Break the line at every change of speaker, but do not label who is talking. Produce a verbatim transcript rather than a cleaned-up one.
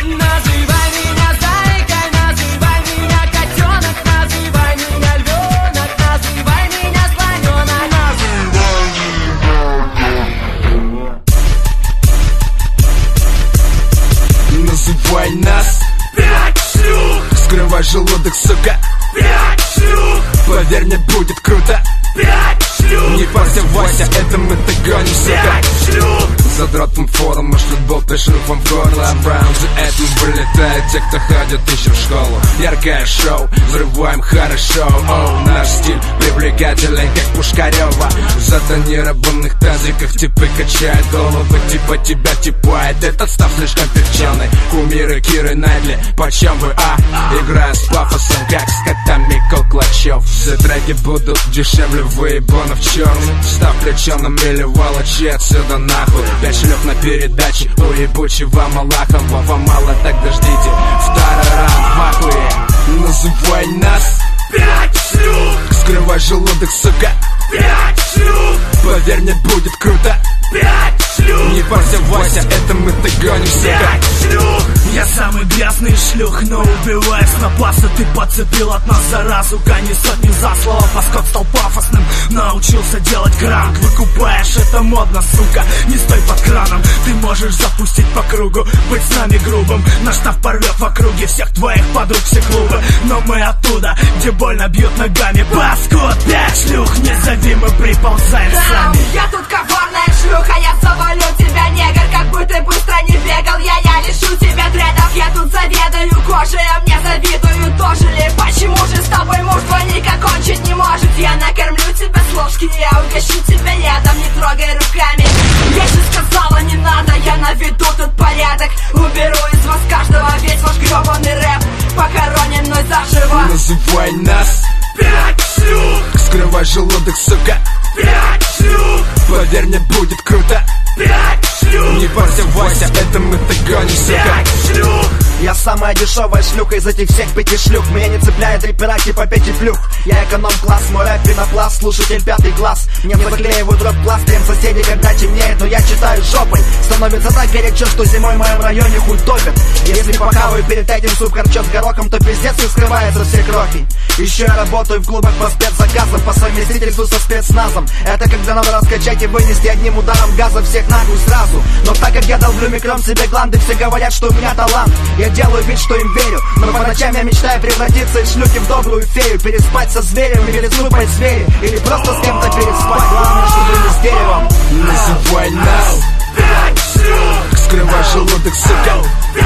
Называй меня зайкой, называй меня котенок, называй меня львенок, называй меня слоненок.
Называй нас
Пять шлюх,
скрывай желудок, сука.
пять шлюх,
Поверь мне, будет круто.
пять шлюх,
Не парься, Вася, это мы догоним, сука.
пять шлюх.
Задротом форум, шлют болты шлюхом в горло. Браун за этим вылетают те, кто ходит еще в школу. Яркое шоу, взрываем хорошо. Оу, наш стиль привлекателен, как Пушкарева. В затонированных тазиках типы качают головы. Типа тебя типает, этот став слишком перченый. Кумиры Киры Найтли, почем вы, а? Играя с пафосом, как с котами Колклачев. Все треки будут дешевле выебанов черных. Став плеченым или волочи отсюда нахуй. Пять шлюх на передаче у ебучего Малахова. Вам мало, так дождите второй раунд в ахуе. Называй нас
Пять шлюх,
скрывай желудок, сука.
пять шлюх,
Поверь мне, будет круто.
пять шлюх,
Не парься, Вася, это мы догоним, сука.
пять шлюх.
Я самый грязный шлюх, но убиваясь на пасы. Ты подцепил от нас заразу, гони сотни за слово. Паскот стал пафосным, научился делать грант. Выкупаешь, это модно, сука, не стой под краном. Ты можешь запустить по кругу, быть с нами грубым. Наш штаб порвет в округе всех твоих подруг, все клубы. Но мы оттуда, где больно бьют ногами. Паскот, пять шлюх, не зови, мы приползаем сами.
Я тут коварная шлюха, я завалю тебя, негр. Как бы ты быстро не бегал, я, я лишу тебя дредов. Я тут заведаю кожей, а мне завидую тоже ли? Почему же с тобой мужество никак кончить не может? Я накормлю тебя с ложки, я угощу тебя ядом, не трогай руками. Я же сказала, не надо, я наведу тут порядок. Уберу из вас каждого весь ваш гребаный рэп, похоронен мной заживо.
Называй нас
Пять шлюх,
скрывай желудок, сука.
пять шлюх,
Поверь мне, будет круто.
пять шлюх,
Не парься, Вася, это мы догоним, сука.
пять шлюх.
Я самая дешевая шлюха из этих всех пяти шлюх. Меня не цепляет репера типа Пети Плюх. Я эконом-класс, мой рэп пенопласт, слушатель пятый класс. Мне заклеивают рэп пластырем соседи, когда темнеет, но я читаю жопой. Становится так горячо, что зимой в моем районе хуй топит. Если похаваю перед этим суп-харчок с горохом, то пиздец и скрывается все крохи. Еще я работаю в клубах по спецзаказам, по совместительству со спецназом. Это когда надо раскачать и вынести одним ударом газа всех нахуй сразу. Но так как я долблю микром себе гланды, все говорят, что у меня талант. Я делаю вид, что им верю, но по ночам я мечтаю превратиться из шлюхи в добрую фею. Переспать со зверем или слупать звери, или просто с кем-то переспать. Главное, чтобы не с деревом.
Называй нас
Пять шлюх,
скрывай желудок, сука.